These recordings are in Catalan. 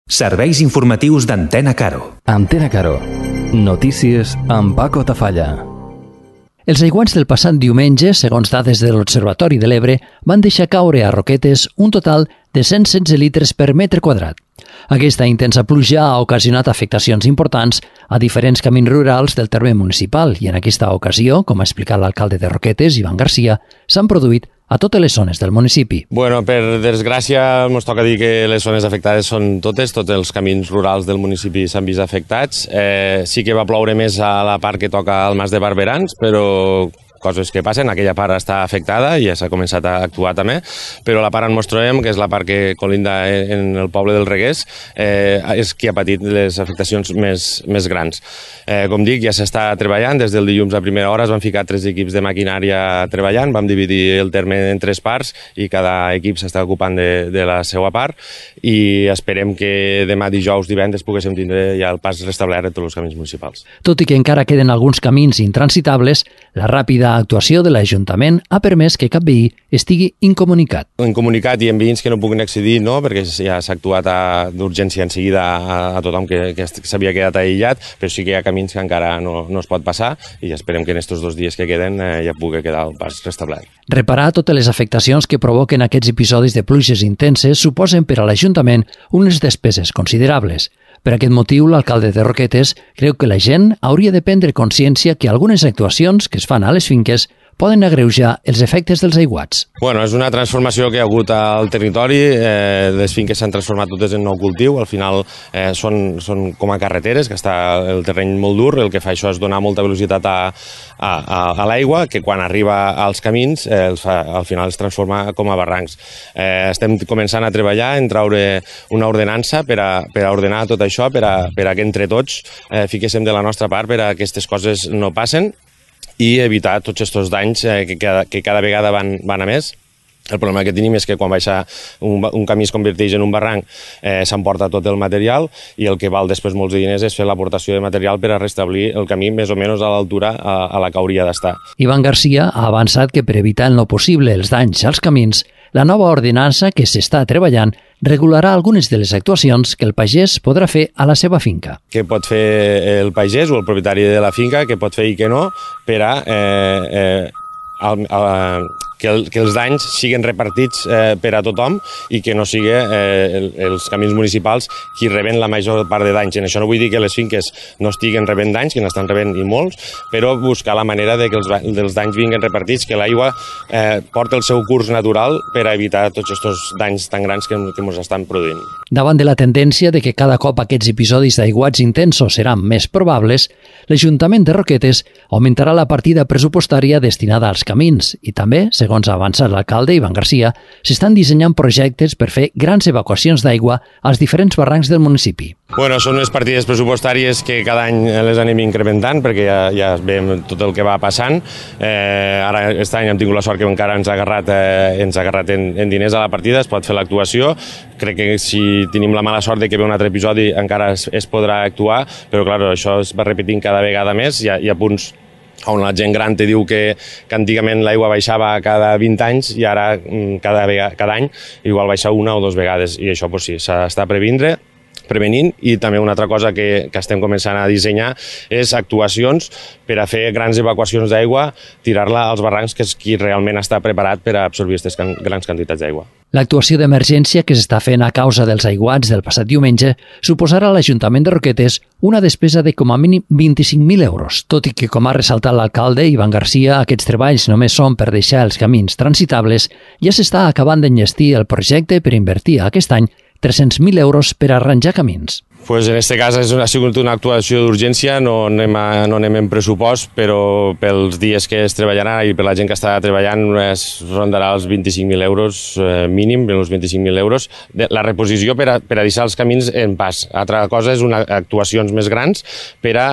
Serveis informatius d'Antena Caro. Antena Caro. Notícies amb Paco Tafalla. Els aiguats del passat diumenge, segons dades de l'Observatori de l'Ebre, van deixar caure a Roquetes un total de 116 litres per metre quadrat. Aquesta intensa pluja ha ocasionat afectacions importants a diferents camins rurals del terme municipal i en aquesta ocasió, com ha explicat l'alcalde de Roquetes, Ivan Garcia, s'han produït a totes les zones del municipi. Bueno, per desgràcia, ens toca dir que les zones afectades són totes, tots els camins rurals del municipi s'han vist afectats. Sí que va ploure més a la part que toca al Mas de Barberans, però coses que passen, aquella part està afectada i ja s'ha començat a actuar també, però la part on ens trobem, que és la part que colinda en el poble del Reguers, és qui ha patit les afectacions més grans. Com dic, ja s'està treballant, des del dilluns a primera hora es van ficar 3 equips de maquinària treballant, vam dividir el terme en 3 parts i cada equip s'està ocupant de la seva part i esperem que demà dijous, divendres, poguéssim tindre ja el pas restablert de tots els camins municipals. Tot i que encara queden alguns camins intransitables, la ràpida actuació de l'Ajuntament ha permès que cap veí estigui incomunicat. Incomunicat i en veïns que no puguin accedir, no, perquè ja s'ha actuat d'urgència en seguida a tothom que s'havia quedat aïllat, però sí que hi ha camins que encara no es pot passar i esperem que en aquests 2 dies que queden ja pugui quedar el pas restablert. Reparar totes les afectacions que provoquen aquests episodis de pluges intenses suposen per a l'Ajuntament unes despeses considerables. Per aquest motiu, l'alcalde de Roquetes creu que la gent hauria de prendre consciència que algunes actuacions que es fan a les finques poden agreujar els efectes dels aiguats. Bueno, és una transformació que hi ha hagut al territori, les finques s'han transformat totes en nou cultiu, al final són com a carreteres, que està el terreny molt dur, el que fa això és donar molta velocitat a l'aigua, que quan arriba als camins al final es transforma com a barrancs. Estem començant a treballar en traure una ordenança per a ordenar tot això, per a que entre tots fiquéssim de la nostra part per a que aquestes coses no passen i evitar tots aquests danys que cada vegada van a més. El problema que tenim és que quan baixa un camí es converteix en un barranc, s'emporta tot el material i el que val després molts diners és fer l'aportació de material per a restablir el camí més o menys a l'altura a la que hauria d'estar. Ivan Garcia ha avançat que per evitar en lo possible els danys als camins, la nova ordenança que s'està treballant regularà algunes de les actuacions que el pagès podrà fer a la seva finca. Què pot fer el pagès o el propietari de la finca, què pot fer i què no, per a que els danys siguin repartits per a tothom i que no siguin els camins municipals qui reben la major part de danys. En això no vull dir que les finques no estiguen rebent danys, que n'estan rebent i molts, però buscar la manera de que els danys vinguin repartits, que l'aigua porta el seu curs natural per a evitar tots aquests danys tan grans que ens estan produint. Davant de la tendència de que cada cop aquests episodis d'aiguats intensos seran més probables, l'Ajuntament de Roquetes augmentarà la partida pressupostària destinada als camins i també, segons ha avançat l'alcalde Ivan Garcia, s'estan dissenyant projectes per fer grans evacuacions d'aigua als diferents barrancs del municipi. Bueno, són unes partides pressupostàries que cada any les anem incrementant perquè ja veiem tot el que va passant. Ara aquest any hem tingut la sort que encara ens ha agarrat en diners a la partida, es pot fer l'actuació. Crec que si tenim la mala sort de que ve un altre episodi encara es podrà actuar, però clar, això es va repetint cada vegada més. Hi ha punts on la gent gran te diu que antigament l'aigua baixava cada 20 anys i ara cada any igual baixa 1 o 2 vegades i això sí, s'està prevenint i també una altra cosa que estem començant a dissenyar és actuacions per a fer grans evacuacions d'aigua, tirar-la als barrancs que és qui realment està preparat per a absorbir aquestes grans quantitats d'aigua. L'actuació d'emergència que s'està fent a causa dels aiguats del passat diumenge suposarà a l'Ajuntament de Roquetes una despesa de com a mínim 25.000 euros. Tot i que, com ha ressaltat l'alcalde Ivan Garcia, aquests treballs només són per deixar els camins transitables, ja s'està acabant d'enllestir el projecte per invertir aquest any 300.000 euros per arranjar camins. Pues en aquest cas ha sigut una actuació d'urgència, no anem en pressupost, però pels dies que es treballarà i per la gent que està treballant es rondarà els 25.000 euros mínim, els 25.000 euros. La reposició per a deixar els camins en pas. Altra cosa és actuacions més grans per a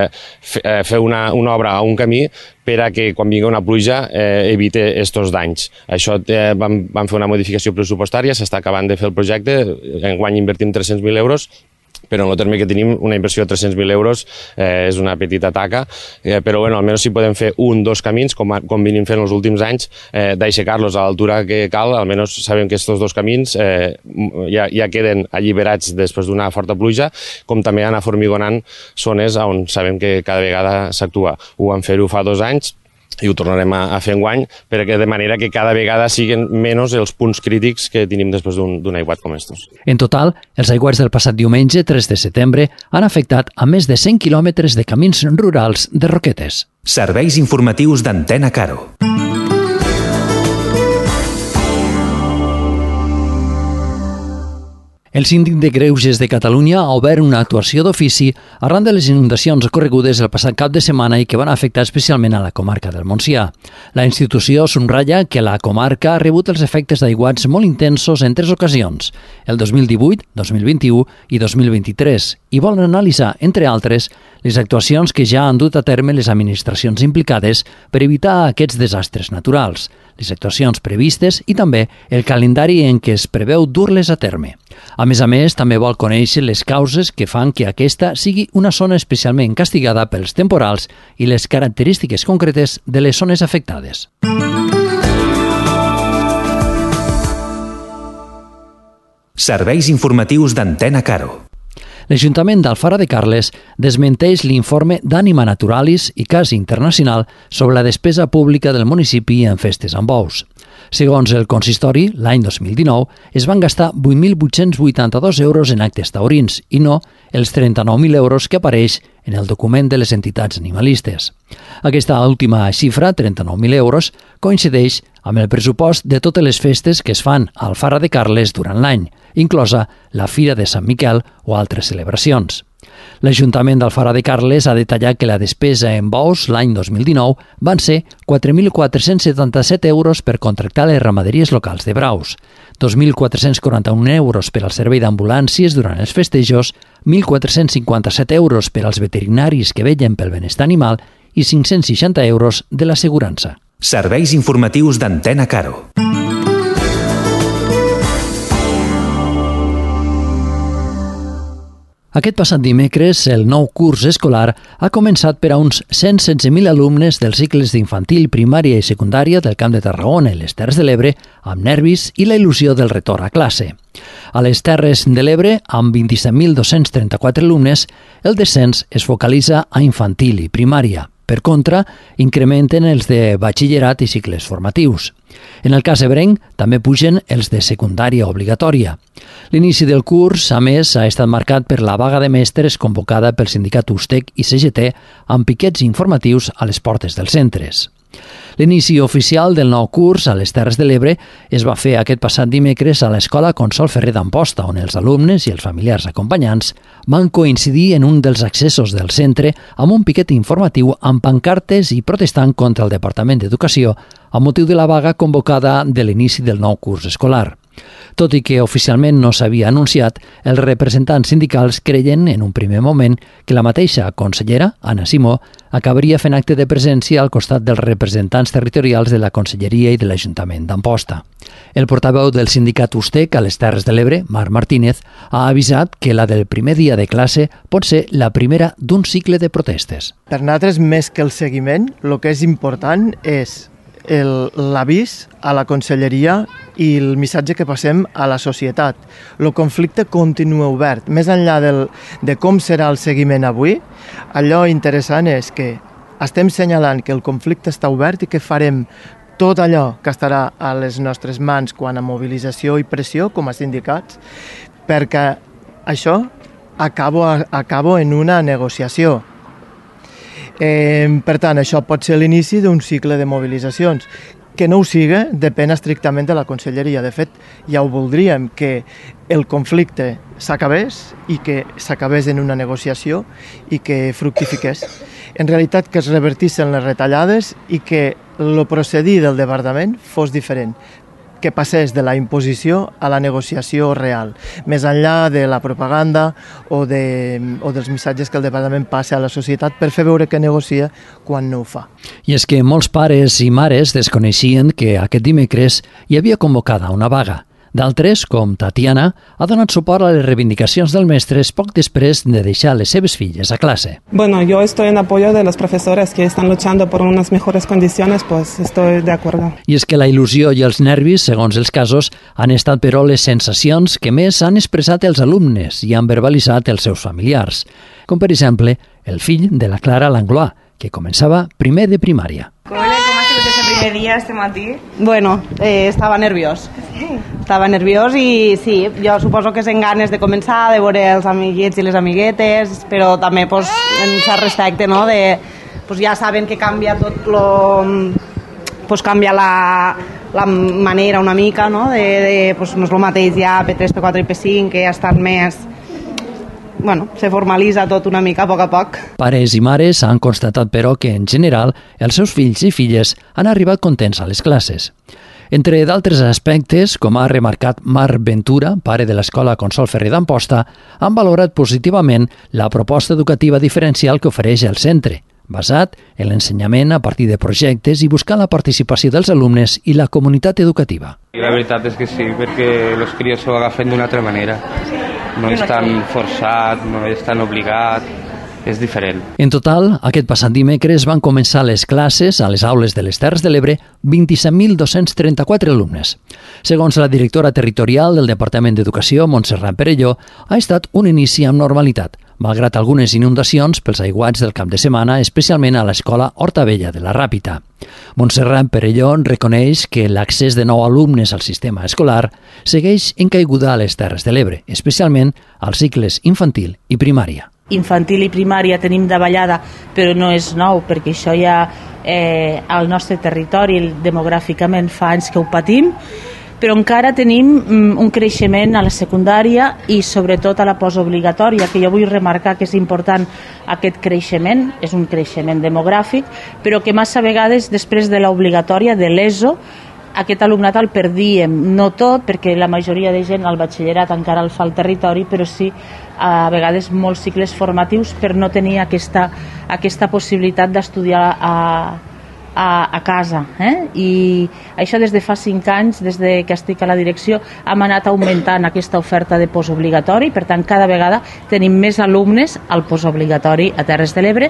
fer una obra a un camí per a que quan vingui una pluja evite aquests danys. Això vam fer una modificació pressupostària, s'està acabant de fer el projecte, enguany invertim 300.000 euros però en el terme que tenim una inversió de 300.000 euros és una petita taca, però bueno, almenys si podem fer 2 camins, com venim fent els últims anys, d'aixecar-los a l'altura que cal, almenys sabem que aquests 2 camins ja queden alliberats després d'una forta pluja, com també anar formigonant zones on sabem que cada vegada s'actua. Ho vam fer-ho fa 2 anys, i ho tornarem a fer enguany, perquè de manera que cada vegada siguin menys els punts crítics que tenim després d'un aiguat com estos. En total, els aiguats del passat diumenge, 3 de setembre, han afectat a més de 100 quilòmetres de camins rurals de Roquetes. Serveis informatius d'Antena Caro. El síndic de Greuges de Catalunya ha obert una actuació d'ofici arran de les inundacions ocorregudes el passat cap de setmana i que van afectar especialment a la comarca del Montsià. La institució subratlla que la comarca ha rebut els efectes d'aiguats molt intensos en 3 ocasions, el 2018, 2021 i 2023, i vol analitzar, entre altres, les actuacions que ja han dut a terme les administracions implicades per evitar aquests desastres naturals, les actuacions previstes i també el calendari en què es preveu dur-les a terme. A més, també vol conèixer les causes que fan que aquesta sigui una zona especialment castigada pels temporals i les característiques concretes de les zones afectades. Serveis informatius d'Antena Caro. L'Ajuntament d'Alfara de Carles desmenteix l'informe d'Anima Naturalis i Cas Internacional sobre la despesa pública del municipi en festes amb bous. Segons el consistori, l'any 2019 es van gastar 8.882 euros en actes taurins i no els 39.000 euros que apareix en el document de les entitats animalistes. Aquesta última xifra, 39.000 euros, coincideix amb el pressupost de totes les festes que es fan a Alfara de Carles durant l'any, inclosa la Fira de Sant Miquel o altres celebracions. L'Ajuntament d'Alfara de Carles ha detallat que la despesa en bous l'any 2019 van ser 4.477 euros per contractar les ramaderies locals de braus, 2.441 euros per al servei d'ambulàncies durant els festejos, 1.457 euros per als veterinaris que vetllen pel benestar animal i 560 euros de l'assegurança. Serveis informatius d'Antena Caro. Aquest passat dimecres, el nou curs escolar ha començat per a uns 116.000 alumnes dels cicles d'infantil, primària i secundària del Camp de Tarragona i les Terres de l'Ebre, amb nervis i la il·lusió del retorn a classe. A les Terres de l'Ebre, amb 27.234 alumnes, el descens es focalitza a infantil i primària. Per contra, incrementen els de batxillerat i cicles formatius. En el cas ebrenc, també pugen els de secundària obligatòria. L'inici del curs, a més, ha estat marcat per la vaga de mestres convocada pel sindicat USTEC i CGT amb piquets informatius a les portes dels centres. L'inici oficial del nou curs a les Terres de l'Ebre es va fer aquest passat dimecres a l'Escola Consol Ferrer d'Amposta, on els alumnes i els familiars acompanyants van coincidir en un dels accessos del centre amb un piquet informatiu amb pancartes i protestant contra el Departament d'Educació amb motiu de la vaga convocada de l'inici del nou curs escolar. Tot i que oficialment no s'havia anunciat, els representants sindicals creien en un primer moment que la mateixa consellera, Anna Simó, acabaria fent acte de presència al costat dels representants territorials de la Conselleria i de l'Ajuntament d'Amposta. El portaveu del sindicat USTEC a les Terres de l'Ebre, Marc Martínez, ha avisat que la del primer dia de classe pot ser la primera d'un cicle de protestes. Per nosaltres, més que el seguiment, el que és important és l'avís a la Conselleria i el missatge que passem a la societat. El conflicte continua obert. Més enllà de com serà el seguiment avui, allò interessant és que estem assenyalant que el conflicte està obert i que farem tot allò que estarà a les nostres mans quant a mobilització i pressió com a sindicats, perquè això acabo en una negociació. Per tant, això pot ser l'inici d'un cicle de mobilitzacions. Que no ho siga depèn estrictament de la Conselleria. De fet, ja ho voldríem, que el conflicte s'acabés i que s'acabés en una negociació i que fructifiqués. En realitat, que es revertissin les retallades i que el procedir del Departament fos diferent, que passés de la imposició a la negociació real, més enllà de la propaganda o dels missatges que el Departament passa a la societat per fer veure que negocia quan no ho fa. I és que molts pares i mares desconeixien que aquest dimecres hi havia convocada una vaga. D'altres, com Tatiana, ha donat suport a les reivindicacions dels mestres poc després de deixar les seves filles a clase. Bueno, yo estoy en apoyo de los profesores que están luchando por unas mejores condiciones, pues estoy de acuerdo. I és que la il·lusió i els nervis, segons els casos, han estat però les sensacions que més han expressat els alumnes i han verbalitzat els seus familiars, com per exemple el fill de la Clara Langlois, que començava primer de primària. ¿Cómo ha sido ese primer día este matí? Bueno, estava nerviós. Estava nerviós i sí, jo suposo que sent ganes de començar, de veure els amiguets i les amiguetes, però també pues, en cert respecte, no? Pues, ja saben que canvia tot pues, canvia la manera una mica, no? Pues, no és el mateix ja P3, P4 i P5, que ja estan més... Bueno, se formalitza tot una mica a poc a poc. Pares i mares han constatat, però, que, en general, els seus fills i filles han arribat contents a les classes. Entre d'altres aspectes, com ha remarcat Marc Ventura, pare de l'Escola Consol Ferrer d'Amposta, han valorat positivament la proposta educativa diferencial que ofereix el centre, basat en l'ensenyament a partir de projectes i buscar la participació dels alumnes i la comunitat educativa. La veritat és que sí, perquè els crios s'ho agafen d'una altra manera. No és tan forçat, no és tan obligat, és diferent. En total, aquest passat dimecres van començar les classes a les aules de les Terres de l'Ebre 27.234 alumnes. Segons la directora territorial del Departament d'Educació, Montserrat Perelló, ha estat un inici amb normalitat, malgrat algunes inundacions pels aiguats del cap de setmana, especialment a l'escola Hortavella de la Ràpita. Montserrat Perelló reconeix que l'accés de nou alumnes al sistema escolar segueix en caiguda a les Terres de l'Ebre, especialment als cicles infantil i primària. Infantil i primària tenim davallada, però no és nou, perquè això ja al nostre territori demogràficament fa anys que ho patim, però encara tenim un creixement a la secundària i sobretot a la postobligatòria, que jo vull remarcar que és important aquest creixement, és un creixement demogràfic, però que massa vegades després de l'obligatòria, de l'ESO, aquest alumnat el perdíem, no tot, perquè la majoria de gent al batxillerat encara el fa al territori, però sí a vegades molts cicles formatius per no tenir aquesta possibilitat d'estudiar a casa. I això des de fa 5 anys, des de que estic a la direcció, hem anat augmentant aquesta oferta de postobligatori, per tant cada vegada tenim més alumnes al postobligatori a Terres de l'Ebre,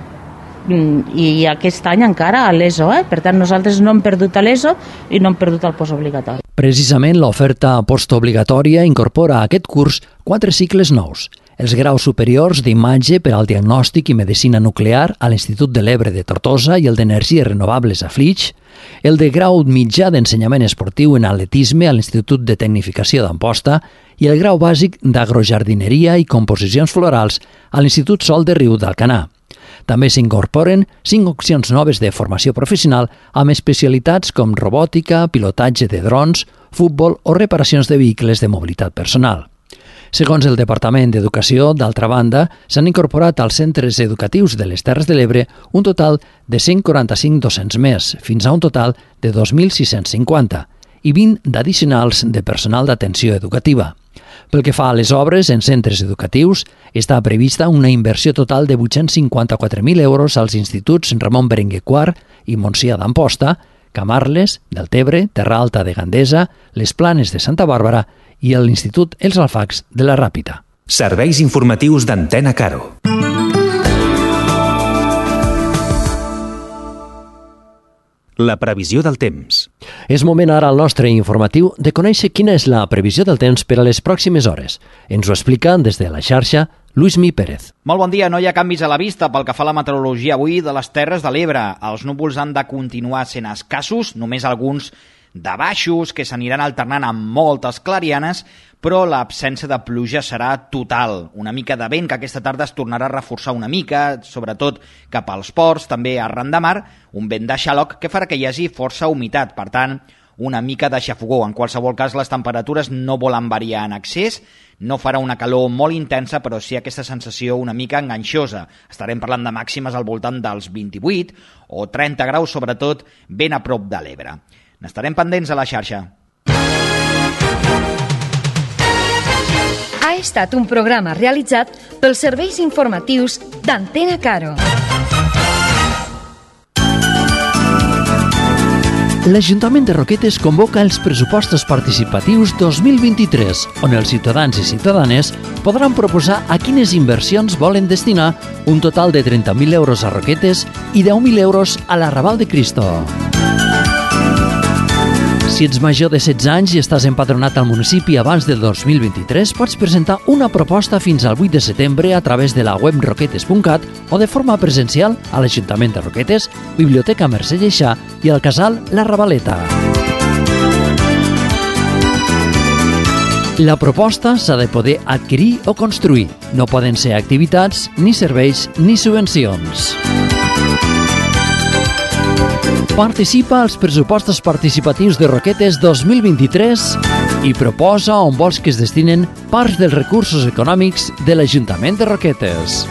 i aquest any encara a l'ESO, per tant nosaltres no hem perdut a l'ESO i no hem perdut el postobligatori. Precisament l'oferta postobligatòria incorpora a aquest curs 4 cicles nous: els graus superiors d'imatge per al diagnòstic i medicina nuclear a l'Institut de l'Ebre de Tortosa i el d'Energies Renovables a Flix, el de grau mitjà d'ensenyament esportiu en atletisme a l'Institut de Tecnificació d'Amposta i el grau bàsic d'agrojardineria i composicions florals a l'Institut Sol de Riu d'Alcanar. També s'incorporen 5 opcions noves de formació professional amb especialitats com robòtica, pilotatge de drons, futbol o reparacions de vehicles de mobilitat personal. Segons el Departament d'Educació, d'altra banda, s'han incorporat als centres educatius de les Terres de l'Ebre un total de 145 docents més, fins a un total de 2.650, i 20 d'addicionals de personal d'atenció educativa. Pel que fa a les obres en centres educatius, està prevista una inversió total de 854.000 euros als instituts Ramon Berenguer IV i Montsià d'Amposta, Camarles, Deltebre, Terra Alta de Gandesa, les Planes de Santa Bàrbara i l'Institut Els Alfacs de la Ràpita. Serveis informatius d'Antena Caro. La previsió del temps. És moment ara al nostre informatiu de conèixer quina és la previsió del temps per a les pròximes hores. Ens ho explica des de la xarxa Luismi Pérez. Molt bon dia, no hi ha canvis a la vista pel que fa a la meteorologia avui de les Terres de l'Ebre. Els núvols han de continuar sent escassos, només alguns de baixos que s'aniran alternant amb moltes clarianes, però l'absència de pluja serà total. Una mica de vent que aquesta tarda es tornarà a reforçar una mica, sobretot cap als ports, també arran de mar, un vent de xaloc que farà que hi hagi força humitat, per tant, una mica de xafogó. En qualsevol cas, les temperatures no volen variar en excés, no farà una calor molt intensa, però sí aquesta sensació una mica enganxosa. Estarem parlant de màximes al voltant dels 28 o 30 graus, sobretot ben a prop de l'Ebre. N'estarem pendents a la xarxa. Ha estat un programa realitzat pels serveis informatius d'Antena Caro. L'Ajuntament de Roquetes convoca els pressupostos participatius 2023, on els ciutadans i ciutadanes podran proposar a quines inversions volen destinar un total de 30.000 euros a Roquetes i 10.000 euros a la Raval de Cristo. Si ets major de 16 anys i estàs empadronat al municipi abans del 2023, pots presentar una proposta fins al 8 de setembre a través de la web roquetes.cat o de forma presencial a l'Ajuntament de Roquetes, Biblioteca Mercè Lleixà i al Casal La Ravaleta. La proposta s'ha de poder adquirir o construir. No poden ser activitats, ni serveis, ni subvencions. Participa als pressupostos participatius de Roquetes 2023 i proposa on vols que es destinen parts dels recursos econòmics de l'Ajuntament de Roquetes.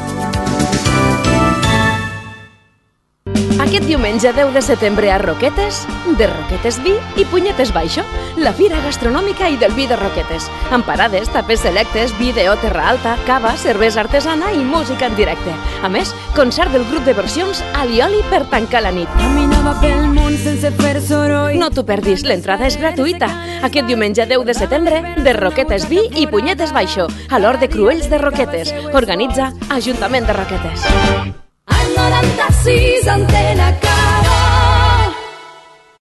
Aquest diumenge 10 de setembre a Roquetes, de Roquetes Vi i Punyetes Baixo, la fira gastronòmica i del vi de Roquetes, amb parades, tapes selectes, vídeo, terra alta, cava, cervesa artesana i música en directe. A més, concert del grup de versions Alioli per tancar la nit. Caminava pel món sense fer soroll. No t'ho perdis, l'entrada és gratuïta. Aquest diumenge 10 de setembre, de Roquetes Vi i Punyetes Baixo, a l'Hort de Cruells de Roquetes. Organitza Ajuntament de Roquetes.